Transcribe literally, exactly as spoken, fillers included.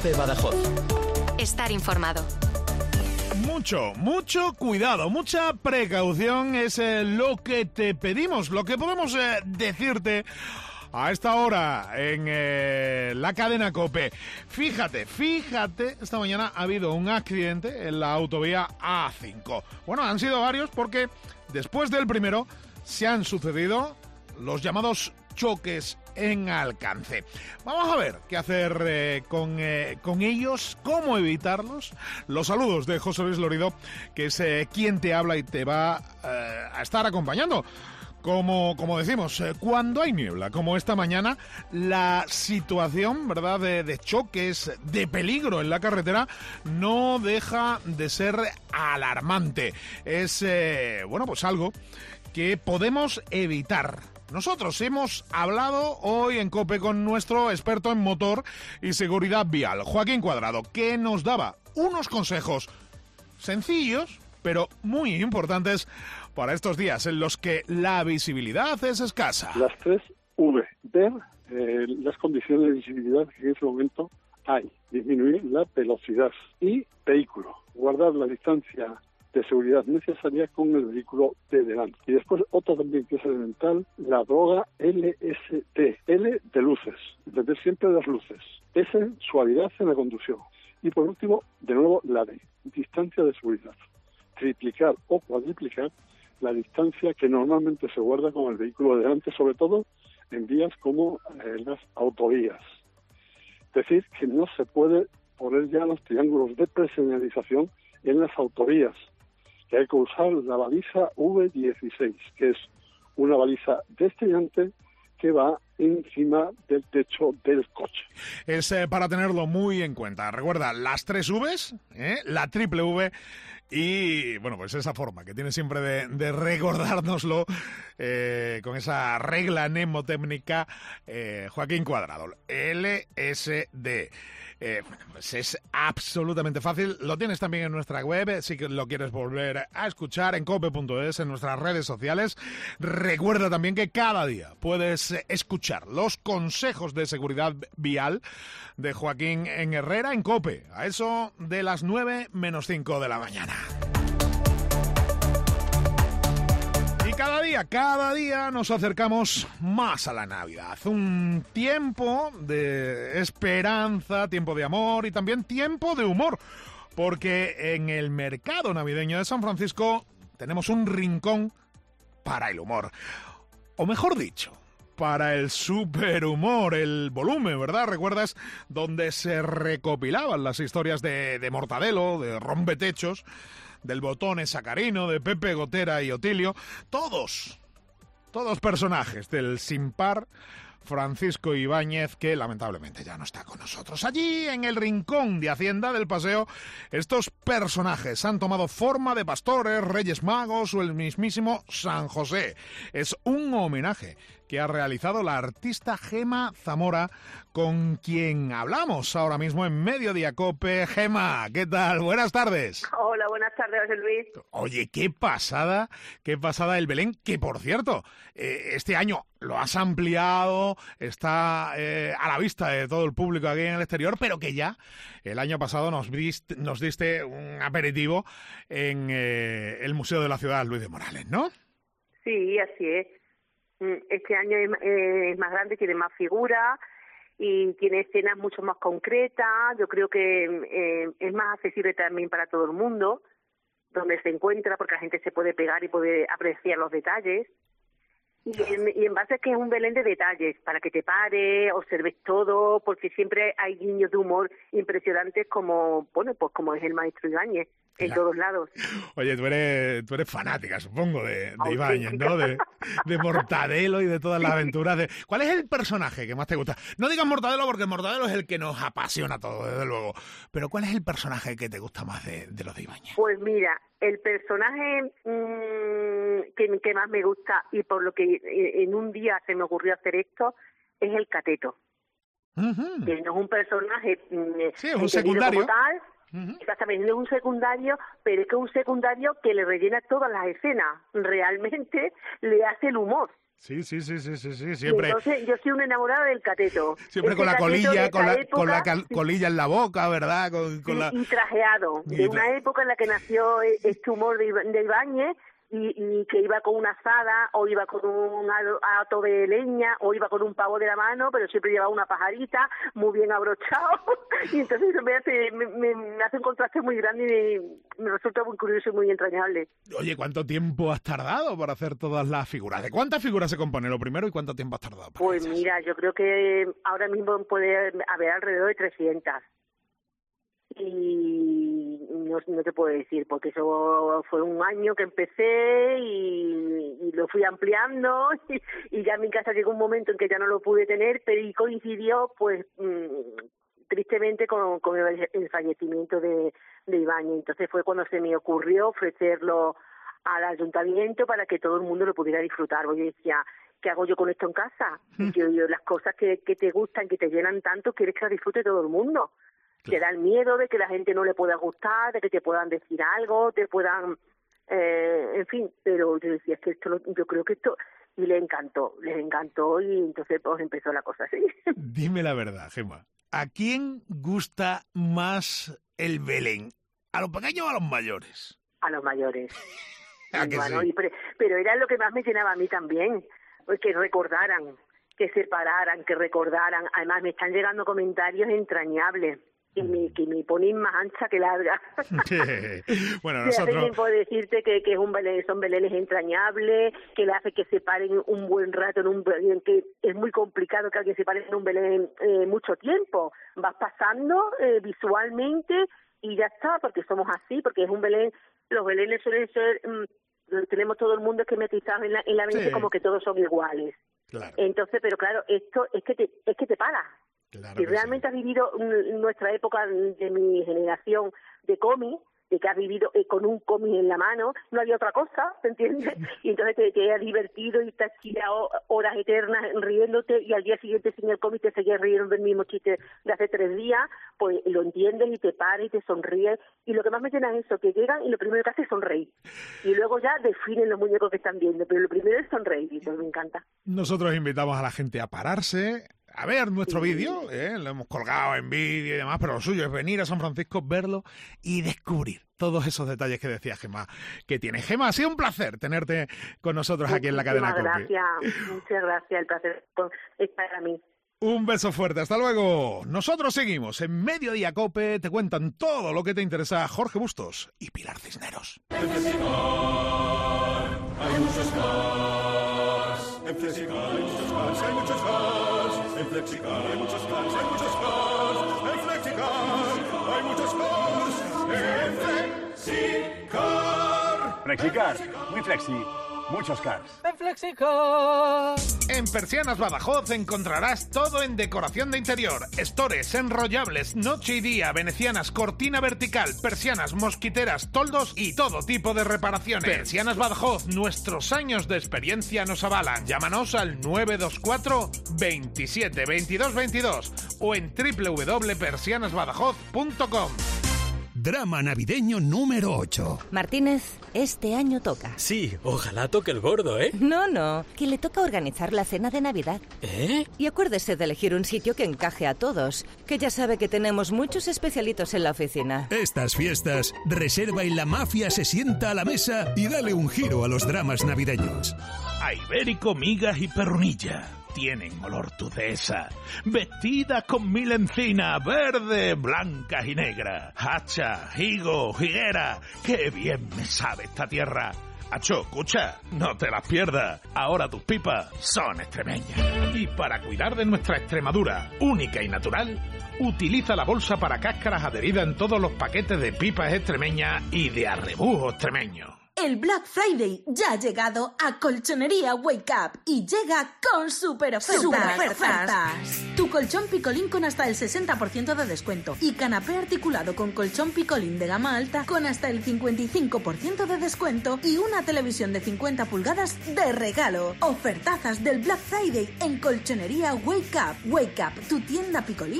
COPE Badajoz. Estar informado. Mucho, mucho cuidado, mucha precaución es eh, lo que te pedimos, lo que podemos eh, decirte a esta hora en eh, la cadena COPE. Fíjate, fíjate, esta mañana ha habido un accidente en la autovía A cinco. Bueno, han sido varios porque después del primero se han sucedido los llamados choques en alcance. Vamos a ver qué hacer eh, con, eh, con ellos, cómo evitarlos. Los saludos de José Luis Lorido, que es eh, quien te habla y te va eh, a estar acompañando. Como, como decimos, eh, cuando hay niebla, como esta mañana, la situación, ¿verdad?, de, de choques, de peligro en la carretera, no deja de ser alarmante. Es, eh, bueno, pues algo que podemos evitar. Nosotros hemos hablado hoy en COPE con nuestro experto en motor y seguridad vial, Joaquín Cuadrado, que nos daba unos consejos sencillos, pero muy importantes para estos días en los que la visibilidad es escasa. Las tres V. Ver eh, las condiciones de visibilidad que en ese momento hay. Disminuir la velocidad. Y vehículo. Guardar la distancia de seguridad necesaria con el vehículo de delante. Y después, otra también que es elemental, la droga L S D. L de luces. Entender siempre las luces. S, suavidad en la conducción. Y por último, de nuevo, la D. Distancia de seguridad. Triplicar o cuadriplicar la distancia que normalmente se guarda con el vehículo de delante, sobre todo en vías como eh, las autovías. Es decir, que no se puede poner ya los triángulos de preseñalización en las autovías, que hay que usar la baliza V dieciséis, que es una baliza destellante que va encima del techo del coche. Es eh, para tenerlo muy en cuenta. Recuerda, las tres Vs, ¿eh? La triple V y, bueno, pues esa forma que tiene siempre de, de recordárnoslo eh, con esa regla mnemotécnica eh, Joaquín Cuadrado. L S D. Eh, bueno, pues es absolutamente fácil. Lo tienes también en nuestra web, si lo quieres volver a escuchar, en cope punto es, en nuestras redes sociales. Recuerda también que cada día puedes escuchar los consejos de seguridad vial de Joaquín en Herrera en COPE, a eso de las nueve menos cinco de la mañana. Y cada día, cada día nos acercamos más a la Navidad. Un tiempo de esperanza, tiempo de amor y también tiempo de humor. Porque en el mercado navideño de San Francisco tenemos un rincón para el humor. O mejor dicho, para el superhumor, el volumen, ¿verdad? ¿Recuerdas? Donde se recopilaban las historias de, de Mortadelo, de Rompetechos, del Botón Sacarino, de Pepe Gotera y Otilio. Todos, todos personajes del sin par Francisco Ibáñez, que lamentablemente ya no está con nosotros. Allí, en el rincón de Hacienda del Paseo, estos personajes han tomado forma de pastores, reyes magos o el mismísimo San José. Es un homenaje que ha realizado la artista Gema Zamora, con quien hablamos ahora mismo en Mediodía COPE. Gema, ¿qué tal? Buenas tardes. Hola, buenas tardes, José Luis. Oye, qué pasada, qué pasada el Belén, que por cierto, eh, este año lo has ampliado, está eh, a la vista de todo el público aquí en el exterior, pero que ya el año pasado nos, viste, nos diste un aperitivo en eh, el Museo de la Ciudad Luis de Morales, ¿no? Sí, así es. Este año es, eh, es más grande, tiene más figuras y tiene escenas mucho más concretas. Yo creo que eh, es más accesible también para todo el mundo, donde se encuentra, porque la gente se puede pegar y puede apreciar los detalles. Y en, y en base a que es un Belén de detalles, para que te pares, observes todo, porque siempre hay guiños de humor impresionantes como, bueno, pues como es el maestro Ibáñez, en claro. todos lados. Oye, tú eres, tú eres fanática, supongo, de, de Ibáñez, ¿no? De, de Mortadelo y de todas las aventuras. De... ¿Cuál es el personaje que más te gusta? No digas Mortadelo porque Mortadelo es el que nos apasiona todo, desde luego. Pero ¿cuál es el personaje que te gusta más de, de los de Ibáñez? Pues mira, el personaje mmm, que, que más me gusta y por lo que en un día se me ocurrió hacer esto es el Cateto. Uh-huh. Que no es un personaje sí, es un secundario como tal. Uh-huh. Exactamente, no es un secundario, pero es que es un secundario que le rellena todas las escenas. Realmente le hace el humor. Sí, sí, sí, sí, sí, sí, siempre. Y entonces yo soy una enamorada del cateto. Siempre Ese con la colilla, con la, época, con la cal, sí. colilla en la boca, ¿verdad? Con, con Sí, la... y trajeado, Y de tra... una época en la que nació este humor de, Iba, de Ibáñez, y, y que iba con una azada, o iba con un hato de leña, o iba con un pavo de la mano, pero siempre llevaba una pajarita muy bien abrochado, y entonces eso me hace, me, me, me hace un contraste muy grande y me, me resulta muy curioso y muy entrañable. Oye, ¿cuánto tiempo has tardado para hacer todas las figuras? ¿De cuántas figuras se compone lo primero y cuánto tiempo has tardado para Pues ellas? mira, yo creo que ahora mismo puede haber alrededor de trescientas. Y no, no te puedo decir, porque eso fue un año que empecé y, y lo fui ampliando y, y ya en mi casa llegó un momento en que ya no lo pude tener, pero y coincidió pues mmm, tristemente con, con el, el fallecimiento de, de Ibáñez. Entonces fue cuando se me ocurrió ofrecerlo al ayuntamiento para que todo el mundo lo pudiera disfrutar. Yo decía, ¿qué hago yo con esto en casa? Y yo, yo las cosas que, que te gustan, que te llenan tanto, quieres que las disfrute todo el mundo. Claro. Te da el miedo de que la gente no le pueda gustar, de que te puedan decir algo, te puedan, eh, en fin, pero yo decía, es que esto, lo, yo creo que esto, y le encantó, les encantó y entonces pues empezó la cosa así. Dime la verdad, Gemma, ¿a quién gusta más el Belén? ¿A los pequeños o a los mayores? A los mayores. ¿A que bueno, sí? y pre, pero era lo que más me llenaba a mí también, pues que recordaran, que se pararan, que recordaran, además me están llegando comentarios entrañables. Que me, que me ponen más ancha que larga. Bueno, nosotros... Puedo decirte que, que es un belén, son belenes entrañables, que le hace que se paren un buen rato en un belén, que es muy complicado que alguien se pare en un belén eh, mucho tiempo. Vas pasando eh, visualmente y ya está, porque somos así, porque es un belén, los belenes suelen ser, mmm, tenemos todo el mundo esquematizado en la, en la mente sí. Como que todos son iguales. Claro. Entonces, pero claro, esto es que te, es que te para. Claro si realmente sí. Has vivido nuestra época de mi generación de cómic, de que has vivido eh, con un cómic en la mano, no había otra cosa, ¿te entiendes? Y entonces te, te has divertido y te has tirado horas eternas riéndote y al día siguiente sin el cómic te seguías riendo del mismo chiste de hace tres días, pues lo entiendes y te paras y te sonríes. Y lo que más me llena es eso, que llegan y lo primero que hacen es sonreír. Y luego ya definen los muñecos que están viendo, pero lo primero es sonreír y eso me encanta. Nosotros invitamos a la gente a pararse, a ver nuestro sí. vídeo, ¿eh? Lo hemos colgado en vídeo y demás, pero lo suyo es venir a San Francisco, verlo y descubrir todos esos detalles que decía Gemma que tiene. Gemma, ha sido un placer tenerte con nosotros Muchísimas aquí en la cadena COPE. Muchas gracias, muchas gracias, el placer es para mí. Un beso fuerte, hasta luego. Nosotros seguimos en Mediodía Cope, te cuentan todo lo que te interesa Jorge Bustos y Pilar Cisneros. En Flexicar hay muchos cars, en Flexicar hay muchos cars, hay muchos cars, en Flexicar hay muchos cars, hay muchos cars, en Flexicar hay muchos cars, en Flexicar. Flexicar, muy flexi. Muchos cars. En Flexicar. En Persianas Badajoz encontrarás todo en decoración de interior. Estores, enrollables, noche y día, venecianas, cortina vertical, persianas, mosquiteras, toldos y todo tipo de reparaciones. Persianas Badajoz, nuestros años de experiencia nos avalan. Llámanos al nueve dos cuatro, veintisiete, veintidós, veintidós o en doble u doble u doble punto persianas badajoz punto com. Drama navideño número ocho. Martínez, este año toca. Sí, ojalá toque el gordo, ¿eh? No, no, que le toca organizar la cena de Navidad. ¿Eh? Y acuérdese de elegir un sitio que encaje a todos, que ya sabe que tenemos muchos especialitos en la oficina. Estas fiestas, reserva y la mafia se sienta a la mesa y dale un giro a los dramas navideños. A Ibérico, migas y perrunilla. Tienen olor tu dehesa, vestidas con mil encinas, verde, blancas y negras, hacha, higo, higuera, qué bien me sabe esta tierra. Acho, escucha, no te las pierdas, ahora tus pipas son extremeñas. Y para cuidar de nuestra Extremadura, única y natural, utiliza la bolsa para cáscaras adherida en todos los paquetes de pipas extremeñas y de arrebujo extremeño. El Black Friday ya ha llegado a Colchonería Wake Up y llega con super ofertas. Super ofertas. Tu colchón Picolín con hasta el sesenta por ciento de descuento y canapé articulado con colchón Picolín de gama alta con hasta el cincuenta y cinco por ciento de descuento y una televisión de cincuenta pulgadas de regalo. Ofertazas del Black Friday en Colchonería Wake Up. Wake Up, tu tienda Picolín.